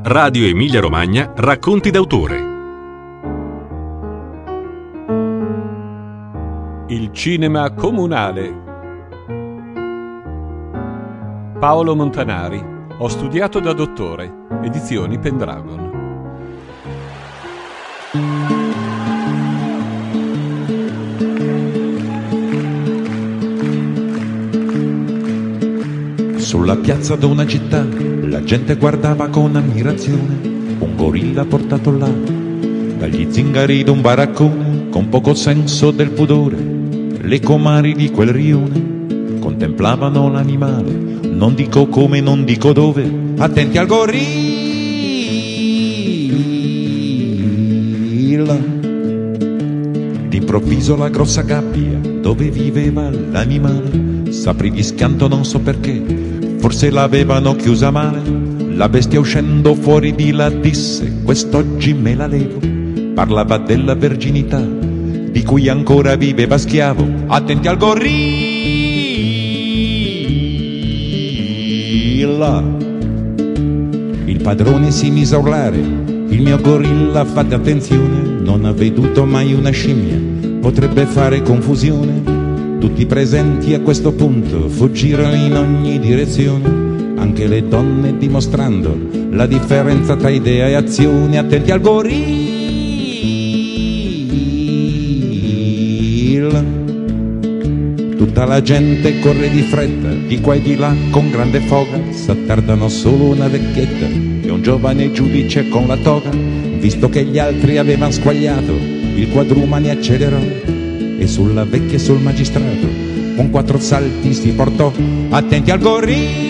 Radio Emilia Romagna Racconti d'autore. Il cinema comunale. Paolo Montanari. Ho studiato da dottore. Edizioni Pendragon. Sulla piazza d'una città la gente guardava con ammirazione un gorilla portato là dagli zingari d'un baraccone, con poco senso del pudore. Le comari di quel rione contemplavano l'animale, non dico come, non dico dove, attenti al gorilla. D'improvviso la grossa gabbia dove viveva l'animale s'aprì di schianto, non so perché, forse l'avevano chiusa male. La bestia uscendo fuori di là disse: quest'oggi me la levo. Parlava della verginità di cui ancora viveva schiavo. Attenti al gorilla. Il padrone si mise a urlare: il mio gorilla, fate attenzione, non ha veduto mai una scimmia, potrebbe fare confusione. Tutti i presenti a questo punto fuggirono in ogni direzione, anche le donne dimostrando la differenza tra idea e azione. Attenti al gorilla. Tutta la gente corre di fretta, di qua e di là con grande foga. S'attardano solo una vecchietta e un giovane giudice con la toga. Visto che gli altri avevano squagliato, il quadrumane accelerò e sulla vecchia e sul magistrato con 4 salti si portò. Attenti al gorilla.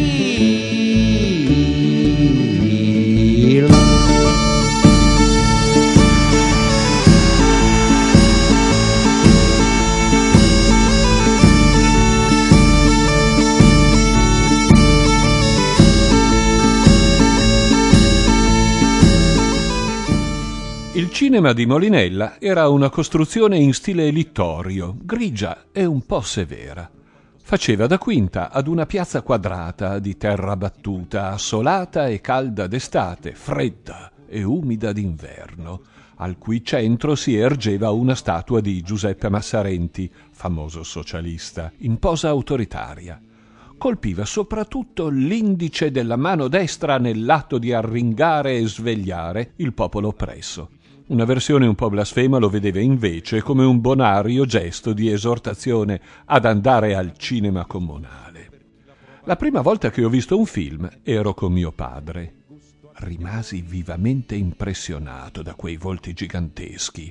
Il cinema di Molinella era una costruzione in stile littorio, grigia e un po' severa. Faceva da quinta ad una piazza quadrata di terra battuta, assolata e calda d'estate, fredda e umida d'inverno, al cui centro si ergeva una statua di Giuseppe Massarenti, famoso socialista, in posa autoritaria. Colpiva soprattutto l'indice della mano destra nell'atto di arringare e svegliare il popolo oppresso. Una versione un po' blasfema lo vedeva invece come un bonario gesto di esortazione ad andare al cinema comunale. La prima volta che ho visto un film ero con mio padre. Rimasi vivamente impressionato da quei volti giganteschi,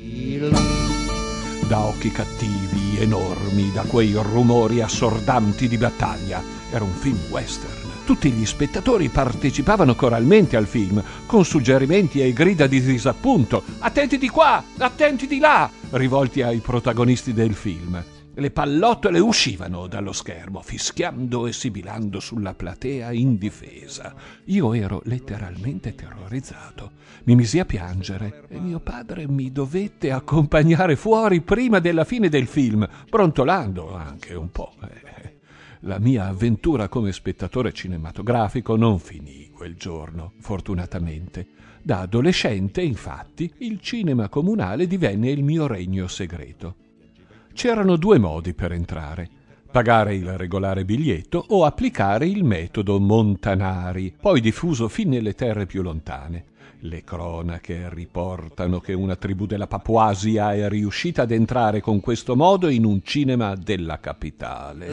da occhi cattivi, enormi, da quei rumori assordanti di battaglia. Era un film western. Tutti gli spettatori partecipavano coralmente al film, con suggerimenti e grida di disappunto: attenti di qua, attenti di là, rivolti ai protagonisti del film. Le pallottole uscivano dallo schermo, fischiando e sibilando sulla platea indifesa. Io ero letteralmente terrorizzato. Mi misi a piangere e mio padre mi dovette accompagnare fuori prima della fine del film, brontolando anche un po'. La mia avventura come spettatore cinematografico non finì quel giorno, fortunatamente. Da adolescente, infatti, il cinema comunale divenne il mio regno segreto. C'erano 2 modi per entrare: pagare il regolare biglietto o applicare il metodo Montanari, poi diffuso fin nelle terre più lontane. Le cronache riportano che una tribù della Papuasia è riuscita ad entrare con questo modo in un cinema della capitale.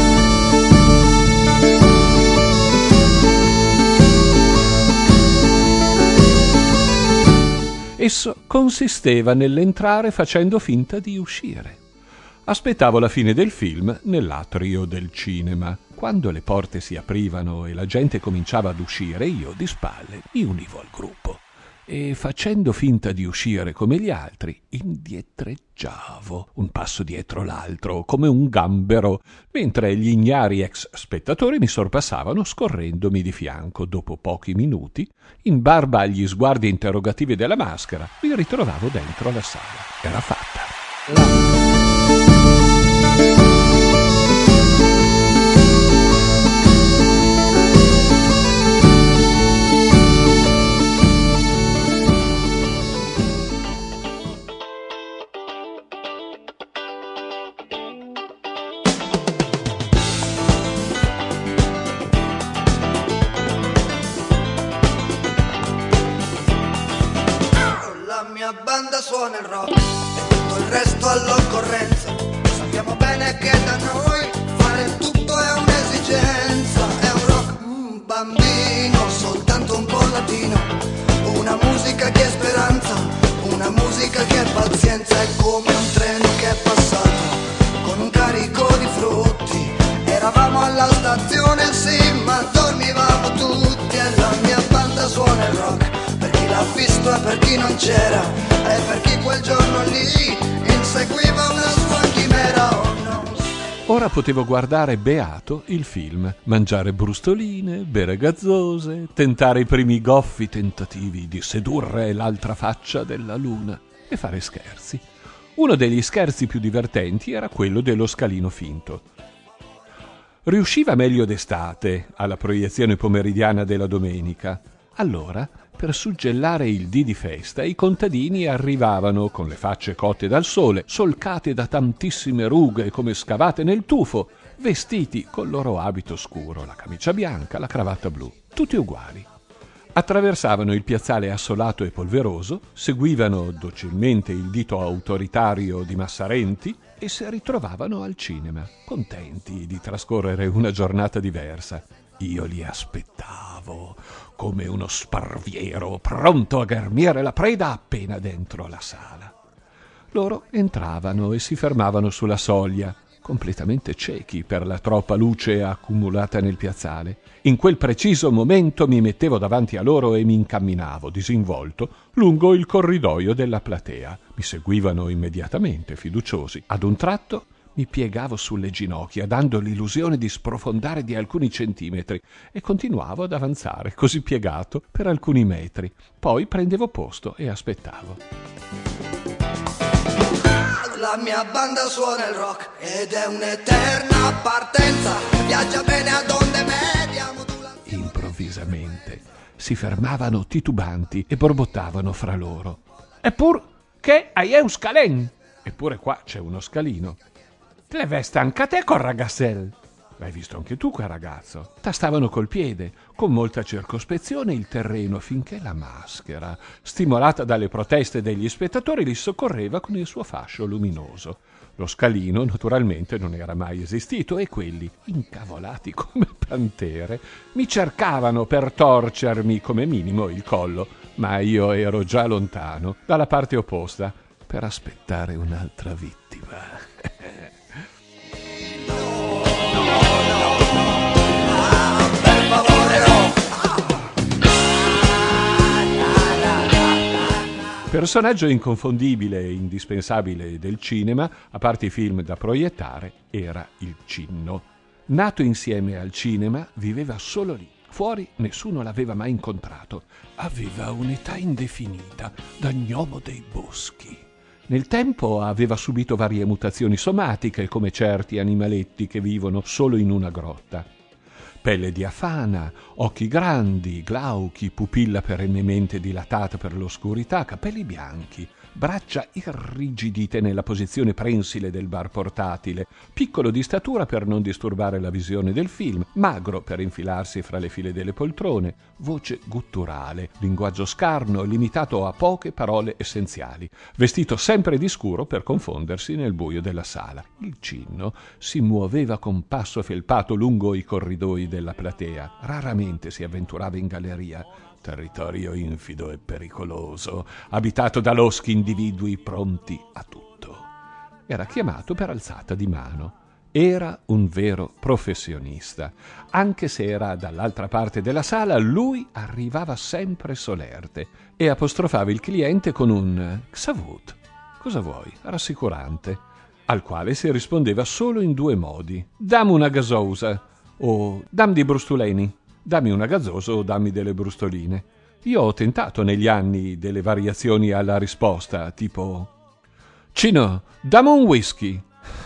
Esso consisteva nell'entrare facendo finta di uscire. Aspettavo la fine del film nell'atrio del cinema. Quando le porte si aprivano e la gente cominciava ad uscire, io di spalle mi univo al gruppo e, facendo finta di uscire come gli altri, indietreggiavo un passo dietro l'altro come un gambero, mentre gli ignari ex spettatori mi sorpassavano scorrendomi di fianco. Dopo pochi minuti, in barba agli sguardi interrogativi della maschera, mi ritrovavo dentro la sala. Era fatta. suona il rock e tutto il resto all'occorrenza. Sappiamo bene che da noi fare tutto è un'esigenza. È un rock bambino, soltanto un po' latino. Una musica che è speranza, una musica che è pazienza. È come un treno che è passato con un carico di frutti. Eravamo alla stazione, sì, ma dormivamo tutti. E la mia banda suona il rock, per chi l'ha visto e per chi non c'era, e per chi quel giorno lì inseguiva una sua chimera. Oh no. Ora potevo guardare beato il film, mangiare brustoline, bere gazzose, tentare i primi goffi tentativi di sedurre l'altra faccia della luna e fare scherzi. Uno degli scherzi più divertenti era quello dello scalino finto. Riusciva meglio d'estate, alla proiezione pomeridiana della domenica. Allora, per suggellare il dì di festa, i contadini arrivavano con le facce cotte dal sole, solcate da tantissime rughe come scavate nel tufo, vestiti col loro abito scuro, la camicia bianca, la cravatta blu, tutti uguali. Attraversavano il piazzale assolato e polveroso, seguivano docilmente il dito autoritario di Massarenti e si ritrovavano al cinema, contenti di trascorrere una giornata diversa. Io li aspettavo come uno sparviero pronto a ghermire la preda appena dentro la sala. Loro entravano e si fermavano sulla soglia, completamente ciechi per la troppa luce accumulata nel piazzale. In quel preciso momento mi mettevo davanti a loro e mi incamminavo, disinvolto, lungo il corridoio della platea. Mi seguivano immediatamente, fiduciosi. Ad un tratto mi piegavo sulle ginocchia, dando l'illusione di sprofondare di alcuni centimetri, e continuavo ad avanzare, così piegato, per alcuni metri. Poi prendevo posto e aspettavo. La mia banda suona il rock ed è un'eterna partenza. Viaggia bene ad onde medie. Improvvisamente si fermavano titubanti e borbottavano fra loro. Eppur che hai un scalen? Eppure qua c'è uno scalino. Te veste anche a te col ragassel? L'hai visto anche tu quel ragazzo? Tastavano col piede, con molta circospezione, il terreno finché la maschera, stimolata dalle proteste degli spettatori, li soccorreva con il suo fascio luminoso. Lo scalino, naturalmente, non era mai esistito e quelli, incavolati come pantere, mi cercavano per torcermi come minimo il collo, ma io ero già lontano, dalla parte opposta, per aspettare un'altra vittima. Personaggio inconfondibile e indispensabile del cinema, a parte i film da proiettare, era il Cinno. Nato insieme al cinema, viveva solo lì. Fuori nessuno l'aveva mai incontrato. Aveva un'età indefinita, da gnomo dei boschi. Nel tempo aveva subito varie mutazioni somatiche, come certi animaletti che vivono solo in una grotta. Pelle diafana, occhi grandi, glauchi, pupilla perennemente dilatata per l'oscurità, capelli bianchi, braccia irrigidite nella posizione prensile del bar portatile, piccolo di statura per non disturbare la visione del film, magro per infilarsi fra le file delle poltrone, voce gutturale, linguaggio scarno limitato a poche parole essenziali, vestito sempre di scuro per confondersi nel buio della sala. Il Cinno si muoveva con passo felpato lungo i corridoi della platea, raramente si avventurava in galleria, territorio infido e pericoloso, abitato da loschi individui pronti a tutto. Era chiamato per alzata di mano. Era un vero professionista. Anche se era dall'altra parte della sala, lui arrivava sempre solerte e apostrofava il cliente con un «Xavut, cosa vuoi?» rassicurante, al quale si rispondeva solo in due modi: «Dammi una gasosa» o «Dammi di brustoleni». Dammi una gazzosa o dammi delle brustoline. Io ho tentato negli anni delle variazioni alla risposta, tipo «Cino, dammi un whisky»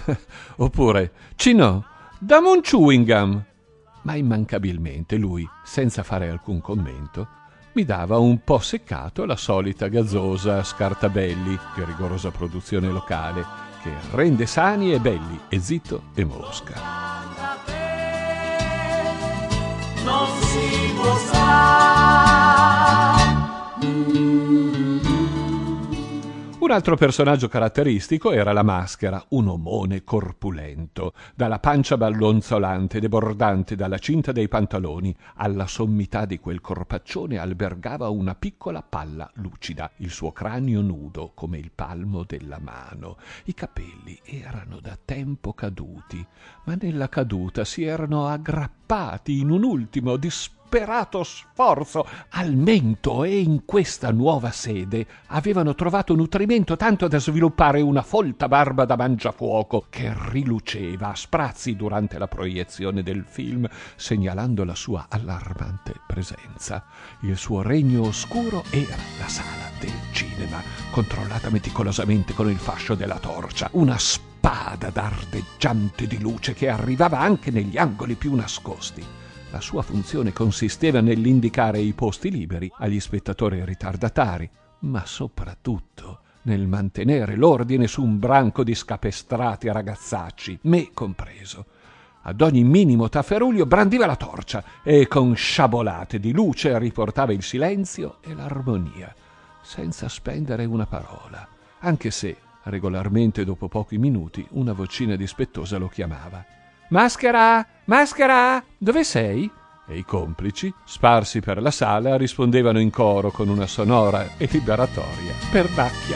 oppure «Cino, dammi un chewing gum». Ma immancabilmente lui, senza fare alcun commento, mi dava un po' seccato la solita gazzosa Scartabelli, di rigorosa produzione locale, che rende sani e belli e zitto e mosca. Non si può stare. Un altro personaggio caratteristico era la Maschera, un omone corpulento, dalla pancia ballonzolante e debordante dalla cinta dei pantaloni. Alla sommità di quel corpaccione albergava una piccola palla lucida, il suo cranio nudo come il palmo della mano. I capelli erano da tempo caduti, ma nella caduta si erano aggrappati in un ultimo disperato sforzo al mento, e in questa nuova sede avevano trovato nutrimento tanto da sviluppare una folta barba da mangiafuoco che riluceva a sprazzi durante la proiezione del film, segnalando la sua allarmante presenza. Il suo regno oscuro era la sala del cinema, controllata meticolosamente con il fascio della torcia, una spada dardeggiante di luce che arrivava anche negli angoli più nascosti. La sua funzione consisteva nell'indicare i posti liberi agli spettatori ritardatari, ma soprattutto nel mantenere l'ordine su un branco di scapestrati ragazzacci, me compreso. Ad ogni minimo tafferuglio brandiva la torcia e con sciabolate di luce riportava il silenzio e l'armonia, senza spendere una parola, anche se regolarmente dopo pochi minuti una vocina dispettosa lo chiamava. «Maschera! Maschera! Dove sei?» E i complici, sparsi per la sala, rispondevano in coro con una sonora e liberatoria pernacchia.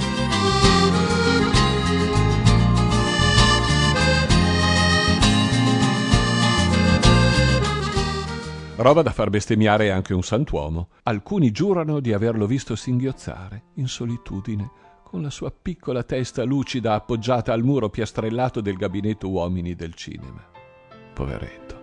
Roba da far bestemmiare anche un santuomo. Alcuni giurano di averlo visto singhiozzare in solitudine, con la sua piccola testa lucida appoggiata al muro piastrellato del gabinetto uomini del cinema. Poveretto.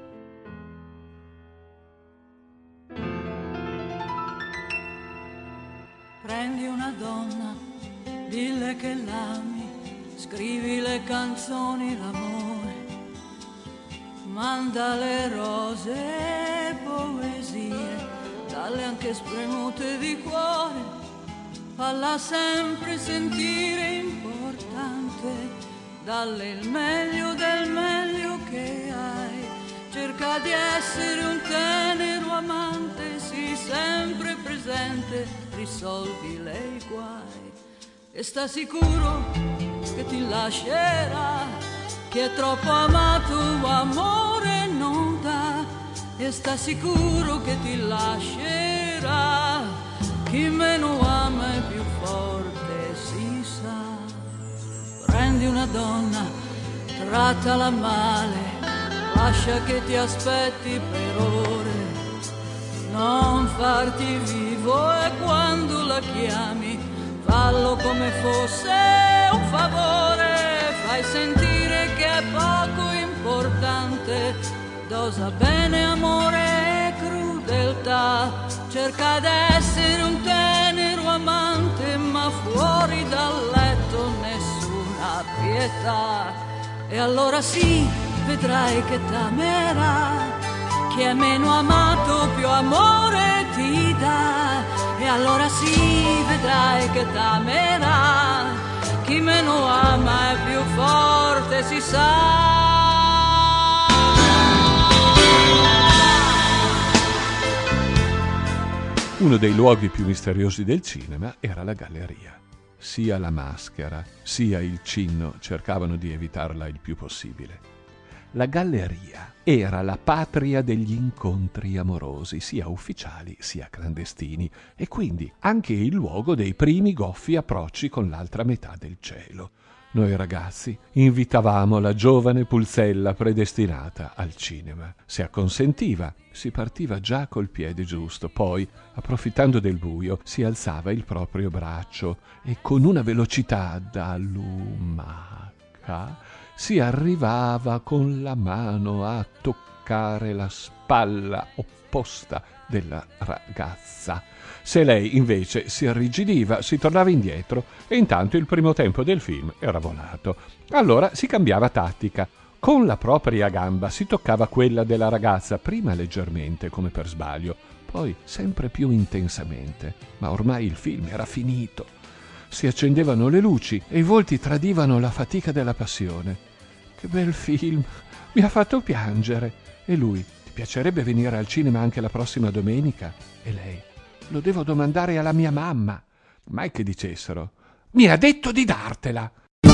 Prendi una donna, dille che l'ami, scrivi le canzoni d'amore, manda le rose e poesie, dalle anche spremute di cuore. Falla sempre sentire importante, dalle il meglio del meglio che hai. Cerca di essere un tenero amante, sii sempre presente, risolvi lei guai. E sta sicuro che ti lascerà, chi è troppo amato amore non dà. E sta sicuro che ti lascerà, chi meno ama è più forte, si sa. Prendi una donna, trattala male, lascia che ti aspetti per ore. Non farti vivo e quando la chiami, fallo come fosse un favore. Fai sentire che è poco importante, dosa bene amore e crudeltà. Cerca d'essere un tenero amante, ma fuori dal letto nessuna pietà. E allora sì, vedrai che t'amerà, chi è meno amato più amore ti dà. E allora sì, vedrai che t'amerà, chi meno ama è più forte, si sa. Uno dei luoghi più misteriosi del cinema era la galleria. Sia la Maschera, sia il Cinno cercavano di evitarla il più possibile. La galleria era la patria degli incontri amorosi, sia ufficiali sia clandestini, e quindi anche il luogo dei primi goffi approcci con l'altra metà del cielo. Noi ragazzi invitavamo la giovane pulzella predestinata al cinema. Se acconsentiva, si partiva già col piede giusto, poi, approfittando del buio, si alzava il proprio braccio e con una velocità da lumaca si arrivava con la mano a toccare la spalla opposta della ragazza. Se lei invece si irrigidiva, si tornava indietro e intanto il primo tempo del film era volato. Allora si cambiava tattica. Con la propria gamba si toccava quella della ragazza, prima leggermente come per sbaglio, poi sempre più intensamente. Ma ormai il film era finito. Si accendevano le luci e i volti tradivano la fatica della passione. Che bel film! Mi ha fatto piangere. E lui: ti piacerebbe venire al cinema anche la prossima domenica? E lei: lo devo domandare alla mia mamma. Mai che dicessero: Mi ha detto di dartela.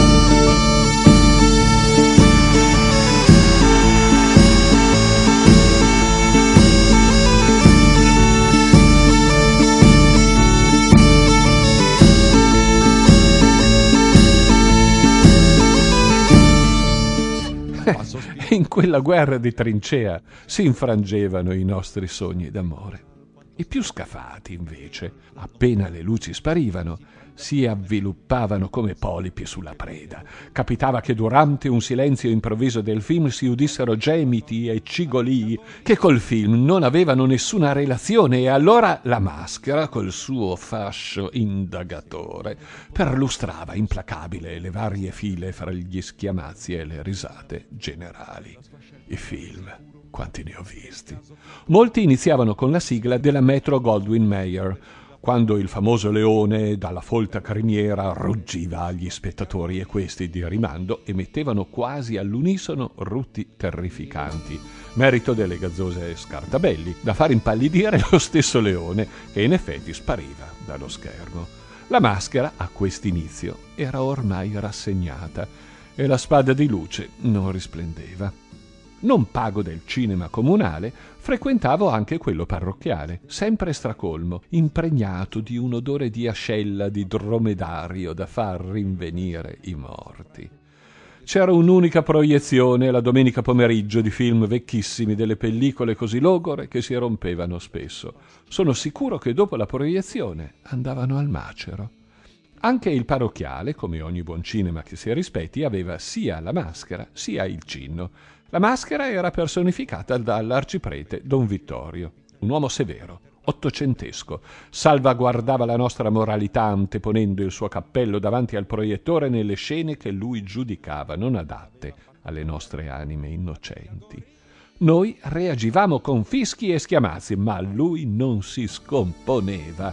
In quella guerra di trincea si infrangevano i nostri sogni d'amore. I più scafati, invece, appena le luci sparivano, si avviluppavano come polipi sulla preda. Capitava che durante un silenzio improvviso del film si udissero gemiti e cigolii che col film non avevano nessuna relazione, e allora la maschera, col suo fascio indagatore, perlustrava implacabile le varie file fra gli schiamazzi e le risate generali. I film, quanti ne ho visti. Molti iniziavano con la sigla della Metro-Goldwyn-Mayer, quando il famoso leone dalla folta criniera ruggiva agli spettatori, e questi di rimando emettevano quasi all'unisono rutti terrificanti, merito delle gazzose Scartabelli, da far impallidire lo stesso leone, che in effetti spariva dallo schermo. La maschera, a quest'inizio, era ormai rassegnata e la spada di luce non risplendeva. Non pago del cinema comunale, frequentavo anche quello parrocchiale, sempre stracolmo, impregnato di un odore di ascella di dromedario da far rinvenire i morti. C'era un'unica proiezione la domenica pomeriggio di film vecchissimi, delle pellicole così logore che si rompevano spesso. Sono sicuro che dopo la proiezione andavano al macero. Anche il parrocchiale, come ogni buon cinema che si rispetti, aveva sia la maschera sia il cinno. La maschera era personificata dall'arciprete Don Vittorio, un uomo severo, ottocentesco, salvaguardava la nostra moralità anteponendo il suo cappello davanti al proiettore nelle scene che lui giudicava non adatte alle nostre anime innocenti. Noi reagivamo con fischi e schiamazzi, ma lui non si scomponeva.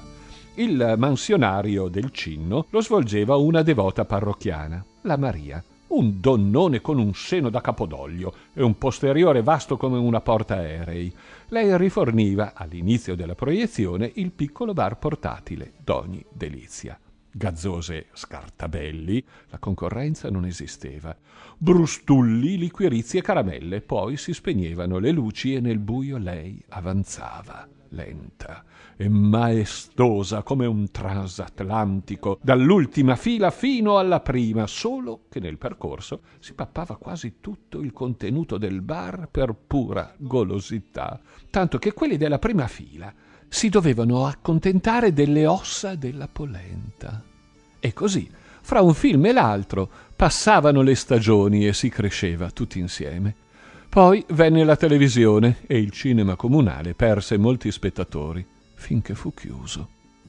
Il mansionario del cinno lo svolgeva una devota parrocchiana, la Maria, un donnone con un seno da capodoglio e un posteriore vasto come una portaerei. Lei riforniva, all'inizio della proiezione, il piccolo bar portatile d'ogni delizia. Gazzose Scartabelli, la concorrenza non esisteva. Brustulli, liquirizi e caramelle, poi si spegnevano le luci e nel buio lei avanzava, lenta e maestosa come un transatlantico, dall'ultima fila fino alla prima, solo che nel percorso si pappava quasi tutto il contenuto del bar per pura golosità, tanto che quelli della prima fila si dovevano accontentare delle ossa della polenta. E così, fra un film e l'altro, passavano le stagioni e si cresceva tutti insieme. Poi venne la televisione e il cinema comunale perse molti spettatori, finché fu chiuso.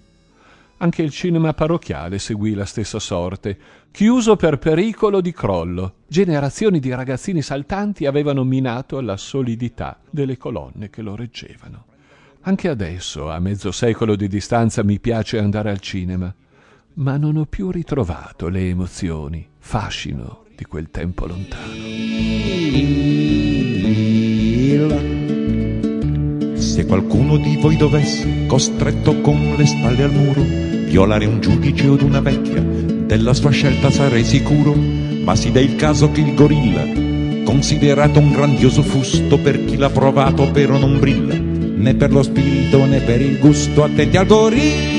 Anche il cinema parrocchiale seguì la stessa sorte, chiuso per pericolo di crollo. Generazioni di ragazzini saltanti avevano minato la solidità delle colonne che lo reggevano. Anche adesso, a mezzo secolo di distanza, mi piace andare al cinema, ma non ho più ritrovato le emozioni, fascino di quel tempo lontano. Se qualcuno di voi dovesse, costretto con le spalle al muro, violare un giudice o una vecchia, della sua scelta sarei sicuro. Ma si dà il caso che il gorilla, considerato un grandioso fusto per chi l'ha provato, però non brilla, né per lo spirito né per il gusto. Attenti al gorilla.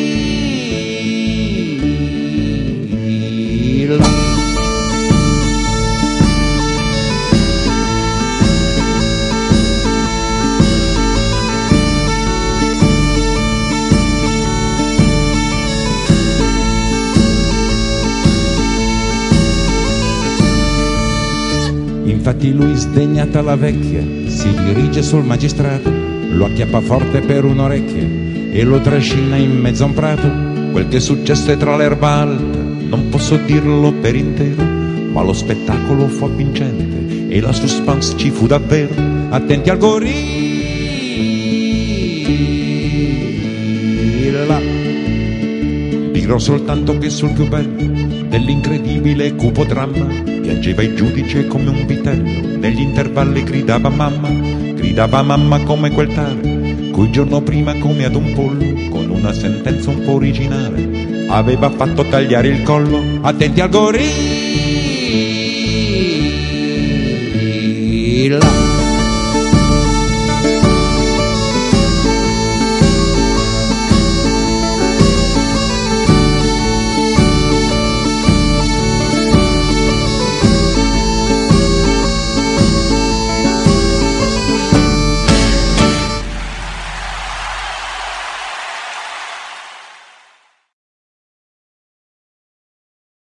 Infatti lui, sdegnata la vecchia, si dirige sul magistrato, lo acchiappa forte per un'orecchia e lo trascina in mezzo a un prato. Quel che successe tra l'erba alta non posso dirlo per intero, ma lo spettacolo fu avvincente e la suspense ci fu davvero. Attenti al gorilla. Dirò soltanto che sul più bello dell'incredibile e cupo dramma piangeva il giudice come un vitello, negli intervalli gridava mamma come quel tale, cui giorno prima come ad un pollo, con una sentenza un po' originale, aveva fatto tagliare il collo. Attenti al gorilla.